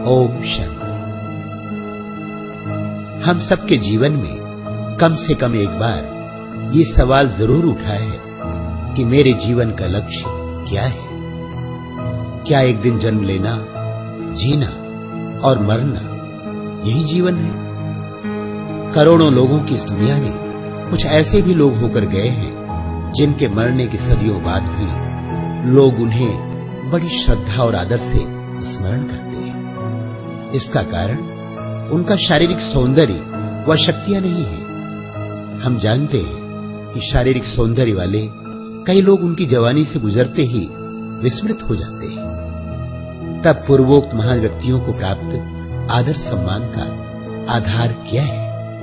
ओम शांति। हम सबके जीवन में कम से कम एक बार ये सवाल जरूर उठा है कि मेरे जीवन का लक्ष्य क्या है। क्या एक दिन जन्म लेना, जीना और मरना यही जीवन है? करोड़ों लोगों की इस दुनिया में कुछ ऐसे भी लोग होकर गए हैं जिनके मरने के सदियों बाद भी लोग उन्हें बड़ी श्रद्धा और आदर से स्मरण करते हैं। इसका कारण उनका शारीरिक सौंदर्य व शक्तियां नहीं है। हम जानते हैं कि शारीरिक सौंदर्य वाले कई लोग उनकी जवानी से गुजरते ही विस्मृत हो जाते हैं। तब पूर्वोक्त महान व्यक्तियों को प्राप्त आदर सम्मान का आधार क्या है?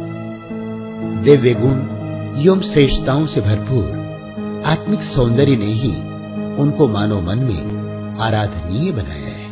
दिव्य गुण एवं श्रेष्ठताओं से भरपूर आत्मिक सौंदर्य ने ही उनको मानव मन में आराधनीय बनाया है।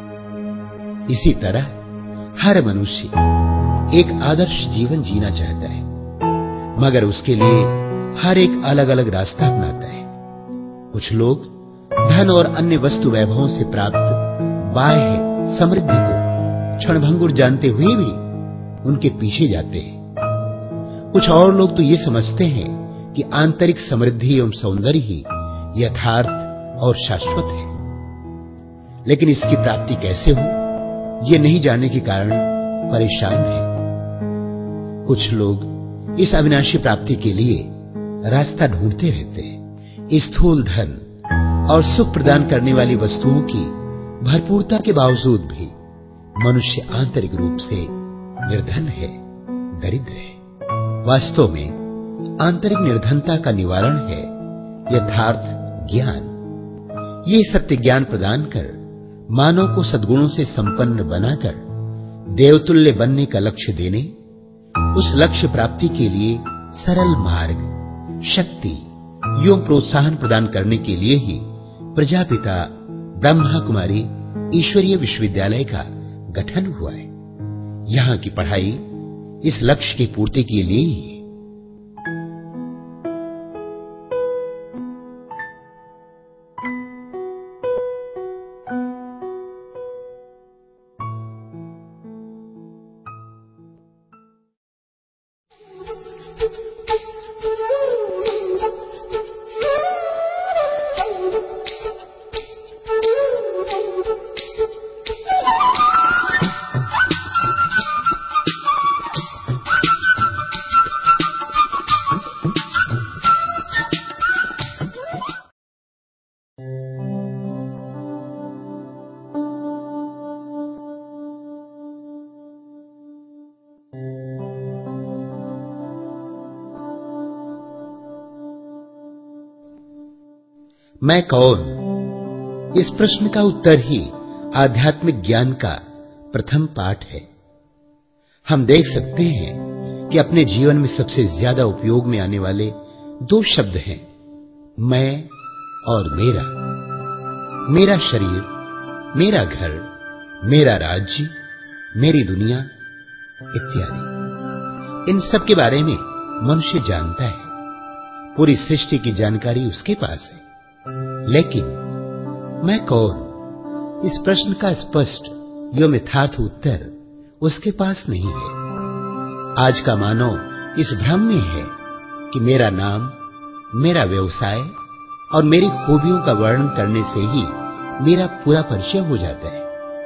इसी तरह हर मनुष्य एक आदर्श जीवन जीना चाहता है, मगर उसके लिए हर एक अलग अलग रास्ता अपनाता है। कुछ लोग धन और अन्य वस्तु वैभवों से प्राप्त बाह्य समृद्धि को क्षणभंगुर जानते हुए भी उनके पीछे जाते हैं। कुछ और लोग तो ये समझते हैं कि आंतरिक समृद्धि एवं सौंदर्य ही यथार्थ और शाश्वत है, लेकिन इसकी प्राप्ति कैसे हो ये नहीं जानने के कारण परेशान हैं। कुछ लोग इस अविनाशी प्राप्ति के लिए रास्ता ढूंढते रहते हैं। स्थूल धन और सुख प्रदान करने वाली वस्तुओं की भरपूरता के बावजूद भी मनुष्य आंतरिक रूप से निर्धन है, दरिद्र है। वास्तव में आंतरिक निर्धनता का निवारण है यथार्थ ज्ञान। ये सत्य ज्ञान प्रदान कर मानव को सद्गुणों से संपन्न बनाकर देवतुल्य बनने का लक्ष्य देने, उस लक्ष्य प्राप्ति के लिए सरल मार्ग, शक्ति एवं प्रोत्साहन प्रदान करने के लिए ही प्रजापिता ब्रह्मा कुमारी ईश्वरीय विश्वविद्यालय का गठन हुआ है। यहां की पढ़ाई इस लक्ष्य की पूर्ति के लिए ही है। मैं कौन? इस प्रश्न का उत्तर ही आध्यात्मिक ज्ञान का प्रथम पाठ है। हम देख सकते हैं कि अपने जीवन में सबसे ज्यादा उपयोग में आने वाले दो शब्द हैं, मैं और मेरा। मेरा शरीर, मेरा घर, मेरा राज्य, मेरी दुनिया इत्यादि। इन सब के बारे में मनुष्य जानता है। पूरी सृष्टि की जानकारी उसके पास है। लेकिन मैं कौन? इस प्रश्न का स्पष्ट एवं यथार्थ उत्तर उसके पास नहीं है। आज का मानव इस भ्रम में है कि मेरा नाम, मेरा व्यवसाय और मेरी खूबियों का वर्णन करने से ही मेरा पूरा परिचय हो जाता है।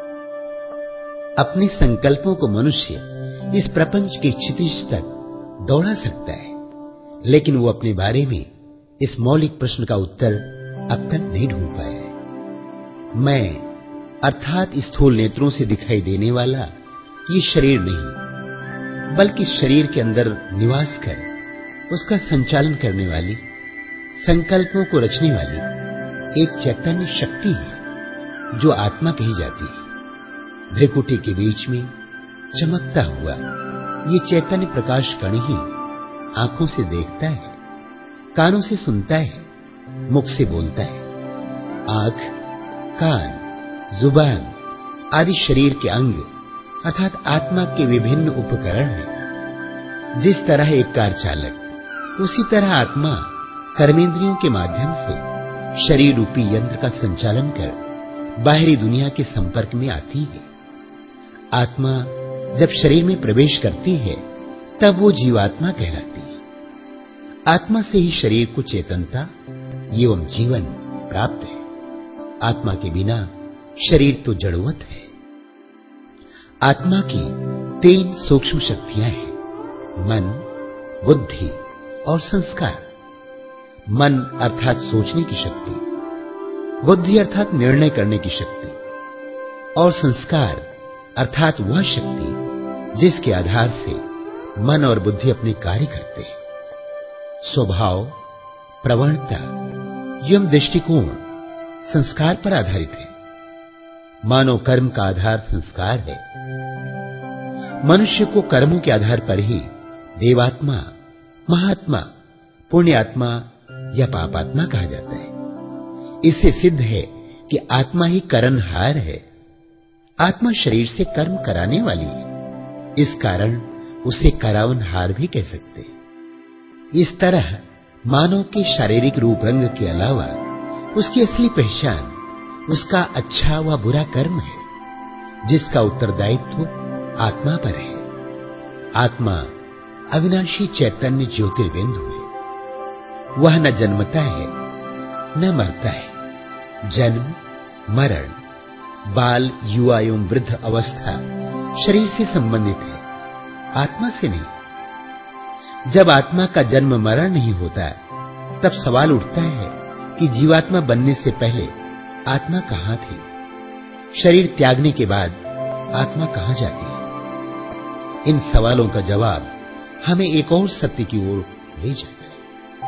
अपने संकल्पों को मनुष्य इस प्रपंच के क्षितिज तक दौड़ा सकता है, लेकिन वो अपने बारे में इस मौलिक प्रश्न का उत्तर अब तक नहीं ढूंढ पाया है। मैं अर्थात स्थूल नेत्रों से दिखाई देने वाला ये शरीर नहीं, बल्कि शरीर के अंदर निवास कर उसका संचालन करने वाली, संकल्पों को रचने वाली एक चैतन्य शक्ति है जो आत्मा कही जाती है। भ्रिकुटी के बीच में चमकता हुआ ये चैतन्य प्रकाश कण ही आंखों से देखता है, कानों से सुनता है, मुख से बोलता है। आंख, कान, जुबान आदि शरीर के अंग अर्थात आत्मा के विभिन्न उपकरण हैं। जिस तरह एक कार चालक, उसी तरह आत्मा कर्मेंद्रियों के माध्यम से शरीर रूपी यंत्र का संचालन कर बाहरी दुनिया के संपर्क में आती है। आत्मा जब शरीर में प्रवेश करती है तब वो जीवात्मा कहलाती है। आत्मा से ही शरीर को चेतनता एवं जीवन प्राप्त है। आत्मा के बिना शरीर तो जड़वत है। आत्मा की 3 सूक्ष्म शक्तियां हैं, मन, बुद्धि और संस्कार। मन अर्थात सोचने की शक्ति, बुद्धि अर्थात निर्णय करने की शक्ति और संस्कार अर्थात वह शक्ति जिसके आधार से मन और बुद्धि अपने कार्य करते हैं। स्वभाव, प्रवणता एवं दृष्टिकोण संस्कार पर आधारित है। मानव कर्म का आधार संस्कार है। मनुष्य को कर्मों के आधार पर ही देवात्मा, महात्मा, पुण्यात्मा या पापात्मा कहा जाता है। इससे सिद्ध है कि आत्मा ही करणहार है। आत्मा शरीर से कर्म कराने वाली है, इस कारण उसे करावनहार भी कह सकते हैं। इस तरह मानव के शारीरिक रूप रंग के अलावा उसकी असली पहचान उसका अच्छा व बुरा कर्म है, जिसका उत्तरदायित्व आत्मा पर है। आत्मा अविनाशी चैतन्य ज्योतिर्बिंदु है। वह न जन्मता है न मरता है। जन्म, मरण, बाल, युवा एवं वृद्ध अवस्था शरीर से संबंधित है, आत्मा से नहीं। जब आत्मा का जन्म मरण नहीं होता तब सवाल उठता है कि जीवात्मा बनने से पहले आत्मा कहां थी? शरीर त्यागने के बाद आत्मा कहां जाती है? इन सवालों का जवाब हमें एक और सत्य की ओर ले जाता है।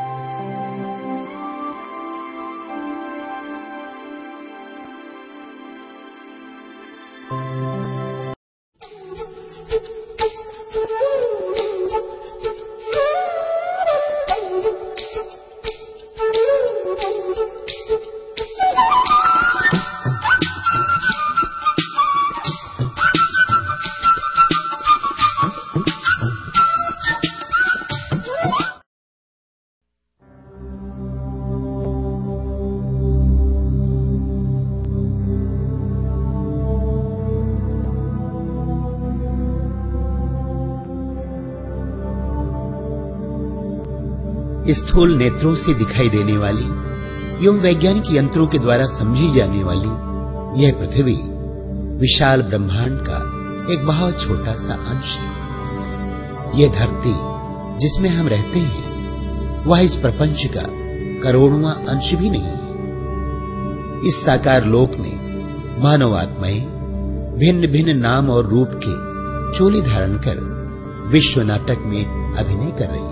स्थूल नेत्रों से दिखाई देने वाली एवं वैज्ञानिक यंत्रों के द्वारा समझी जाने वाली यह पृथ्वी विशाल ब्रह्मांड का एक बहुत छोटा सा अंश है। यह धरती जिसमें हम रहते हैं वह इस प्रपंच का करोड़वां अंश भी नहीं है। इस साकार लोक में मानव आत्माएं भिन्न भिन्न नाम और रूप के चोली धारण कर विश्व नाटक में अभिनय कर रही है।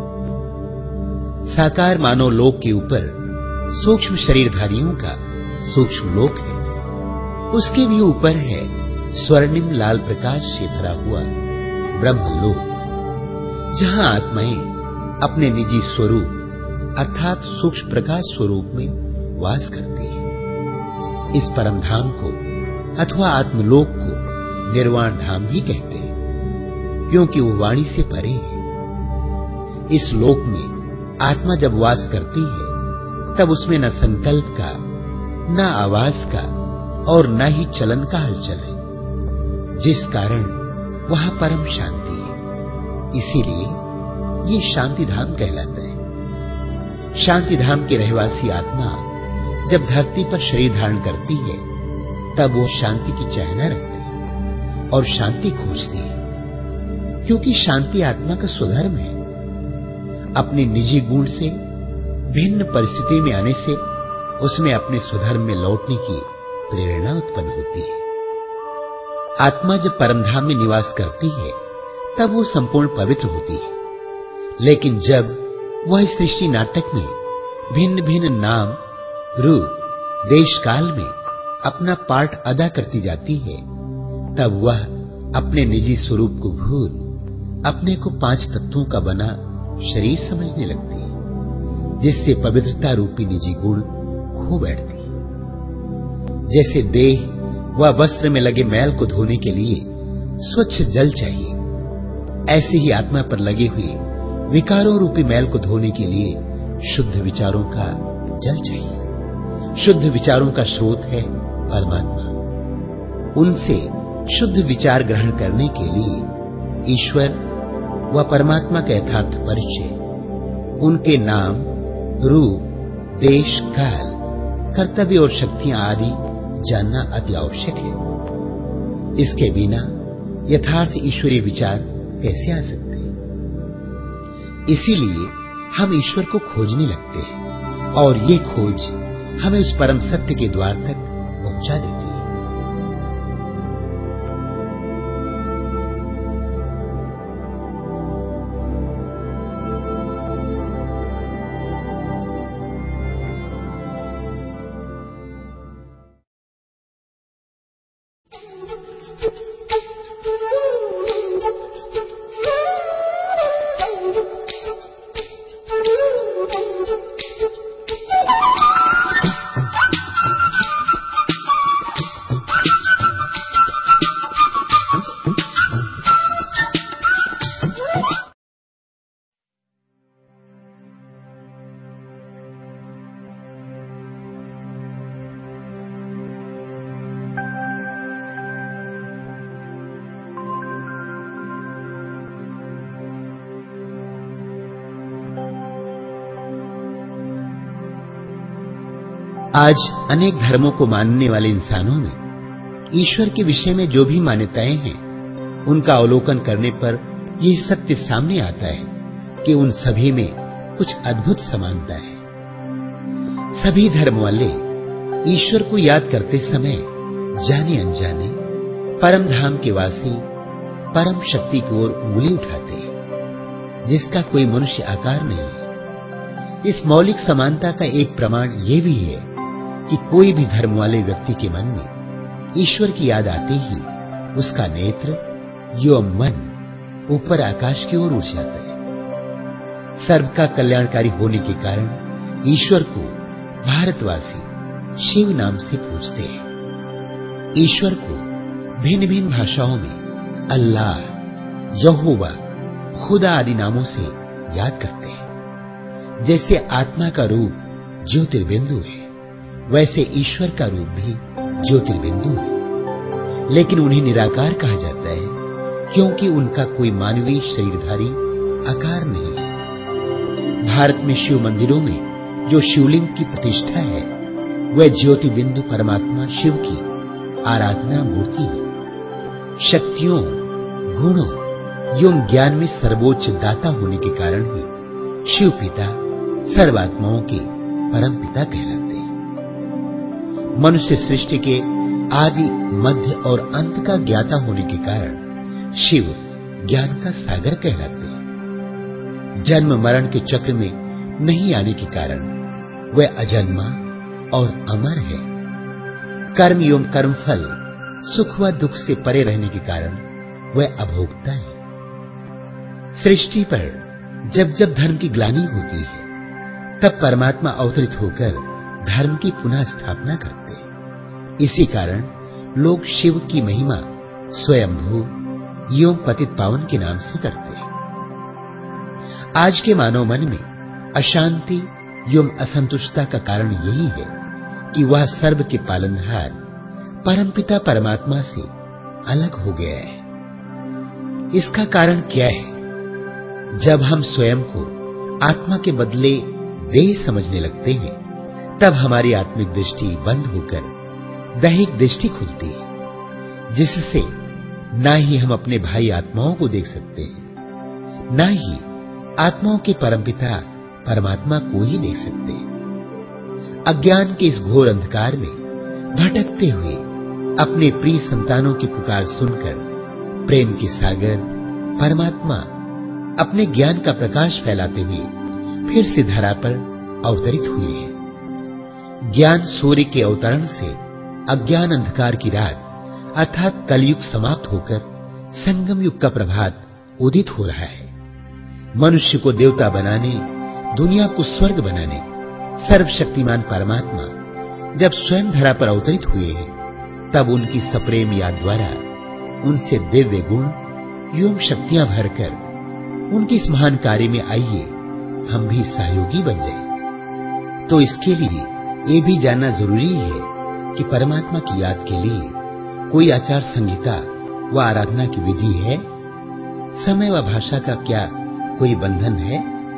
साकार मानव लोक के ऊपर सूक्ष्म शरीरधारियों का सूक्ष्म लोक है। उसके भी ऊपर है स्वर्णिम लाल प्रकाश से भरा हुआ ब्रह्मलोक, जहां आत्माएं अपने निजी स्वरूप अर्थात सूक्ष्म प्रकाश स्वरूप में वास करती है। इस परम धाम को अथवा आत्मलोक को निर्वाण धाम भी कहते हैं, क्योंकि वो वाणी से परे है। इस लोक में आत्मा जब वास करती है तब उसमें न संकल्प का, न आवाज का और न ही चलन का हलचल है, जिस कारण वहां परम शांति है। इसीलिए ये शांति धाम कहलाता है। शांति धाम के रहवासी आत्मा जब धरती पर शरीर धारण करती है तब वो शांति की चाहना रखती है और शांति खोजती है, क्योंकि शांति आत्मा का स्वधर्म है। अपने निजी गुण से भिन्न परिस्थिति में आने से उसमें अपने स्वधर्म में लौटने की प्रेरणा उत्पन्न होती है। आत्मा जब परमधाम में निवास करती है तब वो संपूर्ण पवित्र होती है। लेकिन जब वह इस सृष्टि नाटक में भिन्न भिन्न नाम, रूप, देश काल में अपना पार्ट अदा करती जाती है तब वह अपने निजी स्वरूप को भूल अपने को 5 तत्वों का बना शरीर समझने लगती है, जिससे पवित्रता रूपी निजी गुण खो बैठती है। जैसे देह व वस्त्र में लगे मैल को धोने के लिए स्वच्छ जल चाहिए, ऐसे ही आत्मा पर लगे हुए विकारों रूपी मैल को धोने के लिए शुद्ध विचारों का जल चाहिए। शुद्ध विचारों का स्रोत है परमात्मा। उनसे शुद्ध विचार ग्रहण करने के लिए ईश्वर व परमात्मा का यथार्थ परिचय, उनके नाम, रूप, देश, काल, कर्तव्य और शक्तियां आदि जानना अति आवश्यक है। इसके बिना यथार्थ ईश्वरीय विचार कैसे आ सकते हैं? इसीलिए हम ईश्वर को खोजने लगते हैं और ये खोज हमें उस परम सत्य के द्वार तक पहुंचा देती है। आज अनेक धर्मों को मानने वाले इंसानों में ईश्वर के विषय में जो भी मान्यताएं हैं, उनका अवलोकन करने पर यह सत्य सामने आता है कि उन सभी में कुछ अद्भुत समानता है। सभी धर्म वाले ईश्वर को याद करते समय जाने अनजाने परम धाम के वासी परम शक्ति की ओर उंगली उठाते हैं, जिसका कोई मनुष्य आकार नहीं है। इस मौलिक समानता का एक प्रमाण यह भी है कि कोई भी धर्म वाले व्यक्ति के मन में ईश्वर की याद आते ही उसका नेत्र एवं मन ऊपर आकाश की ओर उठ जाता है। सर्व का कल्याणकारी होने के कारण ईश्वर को भारतवासी शिव नाम से पूजते हैं। ईश्वर को भिन्न भिन्न भाषाओं में अल्लाह, यहोवा, खुदा आदि नामों से याद करते हैं। जैसे आत्मा का रूप ज्योतिर्बिंदु है, वैसे ईश्वर का रूप भी ज्योतिर्बिंदु है, लेकिन उन्हें निराकार कहा जाता है क्योंकि उनका कोई मानवीय शरीरधारी आकार नहीं है। भारत में शिव मंदिरों में जो शिवलिंग की प्रतिष्ठा है, वह ज्योतिर्बिंदु परमात्मा शिव की आराधना मूर्ति है। शक्तियों, गुणों एवं ज्ञान में सर्वोच्च दाता होने के कारण ही शिव पिता सर्वात्माओं के परम पिता कहलाते हैं। मनुष्य सृष्टि के आदि, मध्य और अंत का ज्ञाता होने के कारण शिव ज्ञान का सागर कहलाते हैं। जन्म मरण के चक्र में नहीं आने के कारण वह अजन्मा और अमर है। कर्म एवं कर्मफल, सुख व दुख से परे रहने के कारण वह अभोक्ता है। सृष्टि पर जब जब धर्म की ग्लानि होती है, तब परमात्मा अवतरित होकर धर्म की पुनः स्थापना करते हैं। इसी कारण लोग शिव की महिमा स्वयंभू एवं पतित पावन के नाम से करते हैं। आज के मानव मन में अशांति एवं असंतुष्टता का कारण यही है कि वह सर्व के पालनहार परमपिता परमात्मा से अलग हो गया है। इसका कारण क्या है? जब हम स्वयं को आत्मा के बदले देह समझने लगते हैं, तब हमारी आत्मिक दृष्टि बंद होकर दैहिक दृष्टि खुलती है, जिससे ना ही हम अपने भाई आत्माओं को देख सकते हैं, ना ही आत्माओं के परमपिता परमात्मा को ही देख सकते हैं। अज्ञान के इस घोर अंधकार में भटकते हुए अपने प्रिय संतानों की पुकार सुनकर प्रेम के सागर परमात्मा अपने ज्ञान का प्रकाश फैलाते हुए फिर से धरा पर अवतरित हुए हैं। ज्ञान सूर्य के अवतरण से अज्ञान अंधकार की रात अर्थात कलयुग समाप्त होकर संगम युग का प्रभात उदित हो रहा है। मनुष्य को देवता बनाने, दुनिया को स्वर्ग बनाने सर्वशक्तिमान परमात्मा जब स्वयं धरा पर अवतरित हुए हैं, तब उनकी सप्रेम याद द्वारा उनसे दिव्य गुण एवं शक्तियां भरकर उनके इस महान कार्य में आइए हम भी सहयोगी बन जाए। तो इसके लिए ये भी जानना जरूरी है कि परमात्मा की याद के लिए कोई आचार संहिता व आराधना की विधि है? समय व भाषा का क्या कोई बंधन है?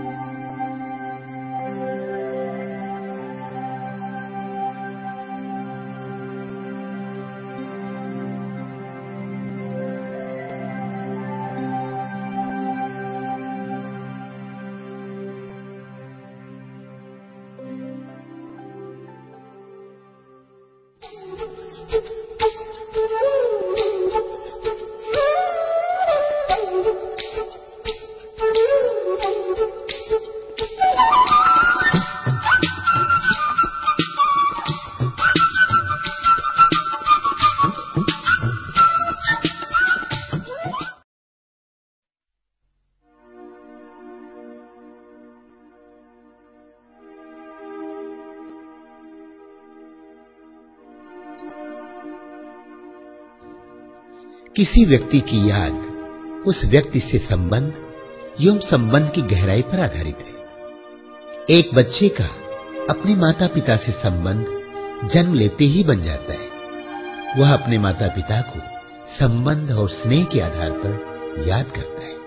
किसी व्यक्ति की याद उस व्यक्ति से संबंध एवं संबंध की गहराई पर आधारित है। एक बच्चे का अपने माता पिता से संबंध जन्म लेते ही बन जाता है। वह अपने माता पिता को संबंध और स्नेह के आधार पर याद करता है।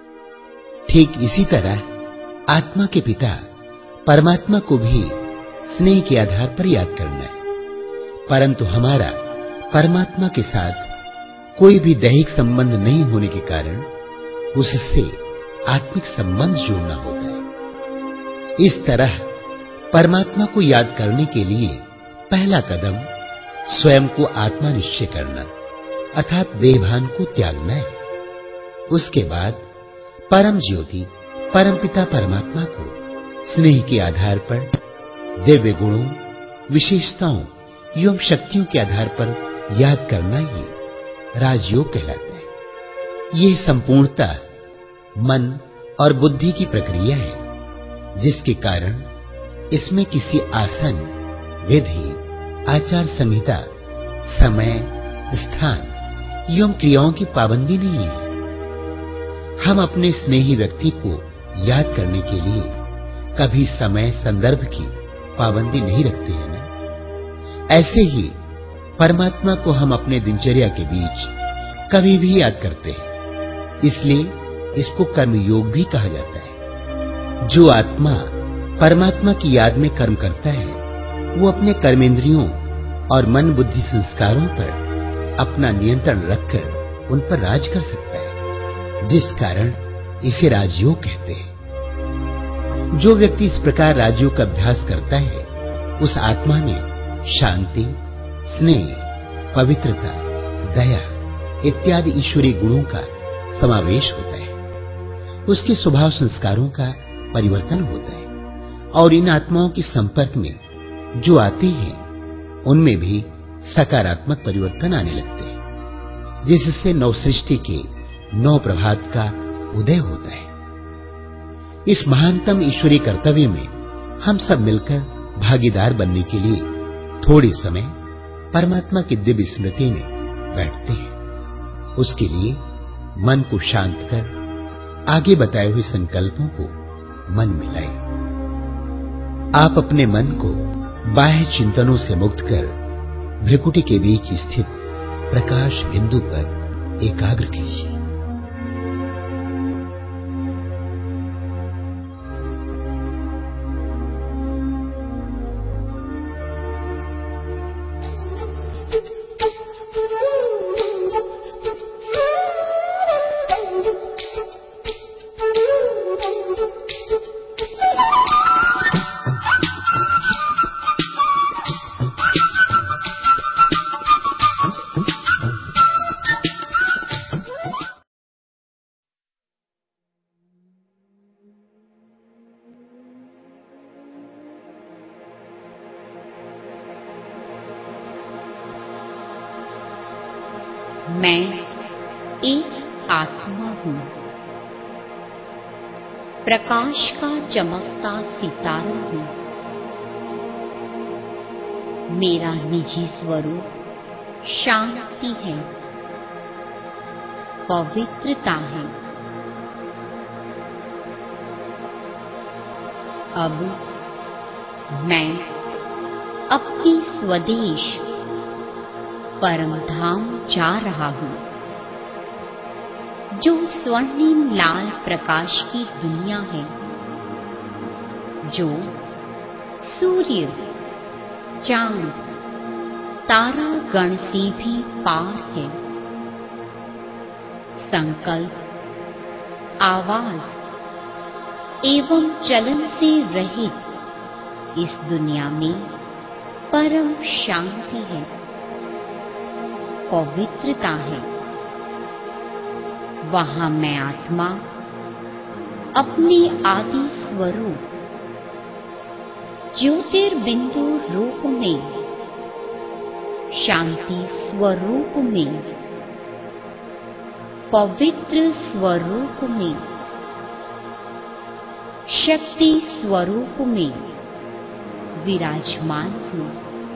ठीक इसी तरह आत्मा के पिता परमात्मा को भी स्नेह के आधार पर याद करना है। परंतु हमारा परमात्मा के साथ कोई भी दैहिक संबंध नहीं होने के कारण उससे आत्मिक संबंध जोड़ना होता है। इस तरह परमात्मा को याद करने के लिए पहला कदम स्वयं को आत्मा निश्चय करना अर्थात देहभान को त्यागना है। उसके बाद परम ज्योति परमपिता परमात्मा को स्नेह के आधार पर दिव्य गुणों, विशेषताओं एवं शक्तियों के आधार पर याद करना ही राजयोग कहलाता है। यह संपूर्णतः मन और बुद्धि की प्रक्रिया है, जिसके कारण इसमें किसी आसन, विधि, आचार संहिता, समय, स्थान एवं क्रियाओं की पाबंदी नहीं है। हम अपने स्नेही व्यक्ति को याद करने के लिए कभी समय, संदर्भ की पाबंदी नहीं रखते हैं ना। ऐसे ही परमात्मा को हम अपने दिनचर्या के बीच कभी भी याद करते हैं, इसलिए इसको कर्मयोग भी कहा जाता है। जो आत्मा परमात्मा की याद में कर्म करता है वो अपने कर्मेंद्रियों और मन बुद्धि संस्कारों पर अपना नियंत्रण रखकर उन पर राज कर सकता है, जिस कारण इसे राजयोग कहते हैं। जो व्यक्ति इस प्रकार राजयोग का अभ्यास करता है उस आत्मा में शांति, स्नेह, पवित्रता, दया इत्यादि ईश्वरीय गुणों का समावेश होता है। उसके स्वभाव संस्कारों का परिवर्तन होता है और इन आत्माओं के संपर्क में जो आते हैं उनमें भी सकारात्मक परिवर्तन आने लगते हैं, जिससे नव सृष्टि के नव प्रभात का उदय होता है। इस महानतम ईश्वरीय कर्तव्य में हम सब मिलकर भागीदार बनने के लिए थोड़ी समय परमात्मा की दिव्य स्मृति में बैठते हैं। उसके लिए मन को शांत कर आगे बताए हुए संकल्पों को मन में लाएं। आप अपने मन को बाह्य चिंतनों से मुक्त कर भ्रिकुटी के बीच स्थित प्रकाश बिंदु पर एकाग्र कीजिए। मैं एक आत्मा हूँ, प्रकाश का चमकता सितारा हूँ। मेरा निजी स्वरूप शांति है, पवित्रता है। अब मैं अपनी स्वदेश परम धाम जा रहा हूँ, जो स्वर्णिम लाल प्रकाश की दुनिया है, जो सूर्य, चांद, तारा गण से भी पार है। संकल्प, आवाज एवं चलन से रहित इस दुनिया में परम शांति है, पवित्रता है। वहां मैं आत्मा अपने आदि स्वरूप ज्योतिर्बिंदु रूप में, शांति स्वरूप में, पवित्र स्वरूप में, शक्ति स्वरूप में विराजमान हूँ।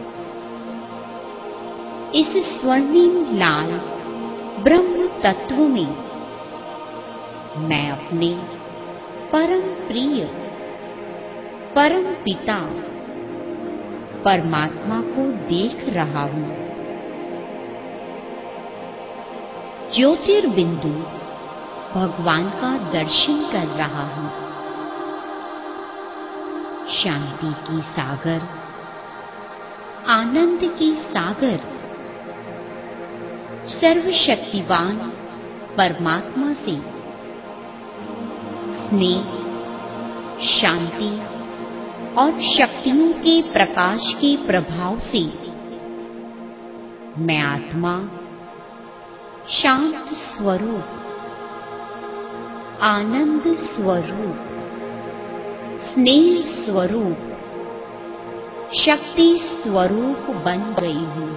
इस स्वर्णिम लाल ब्रह्म तत्व में मैं अपने परम प्रिय परम पिता परमात्मा को देख रहा हूँ। ज्योतिर्बिंदु भगवान का दर्शन कर रहा हूँ। शांति की सागर, आनंद की सागर, सर्वशक्तिवान परमात्मा से स्नेह, शांति और शक्तियों के प्रकाश के प्रभाव से मैं आत्मा शांत स्वरूप, आनंद स्वरूप, स्नेह स्वरूप, शक्ति स्वरूप बन गई हूँ।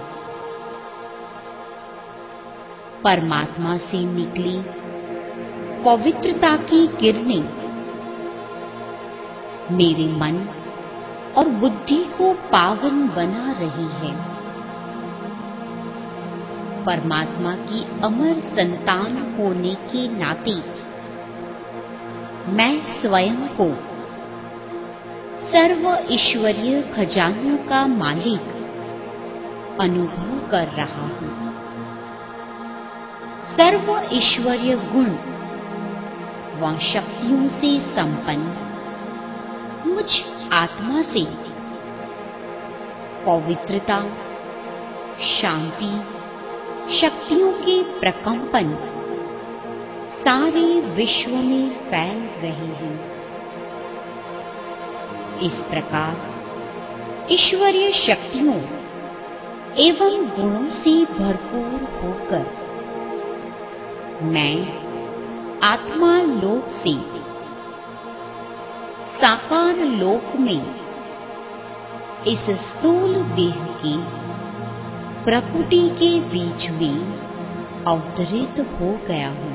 परमात्मा से निकली पवित्रता की किरणें मेरे मन और बुद्धि को पावन बना रही है। परमात्मा की अमर संतान होने के नाते मैं स्वयं को सर्व ईश्वरीय खजानों का मालिक अनुभव कर रहा हूँ। सर्व ईश्वरीय गुण व शक्तियों से संपन्न मुझ आत्मा से पवित्रता, शांति, शक्तियों के प्रकंपन सारे विश्व में फैल रहे हैं। इस प्रकार ईश्वरीय शक्तियों एवं गुणों से भरपूर होकर मैं आत्मा लोक से साकार लोक में इस स्थूल देह की प्रकृति के बीच में अवतरित हो गया हूँ।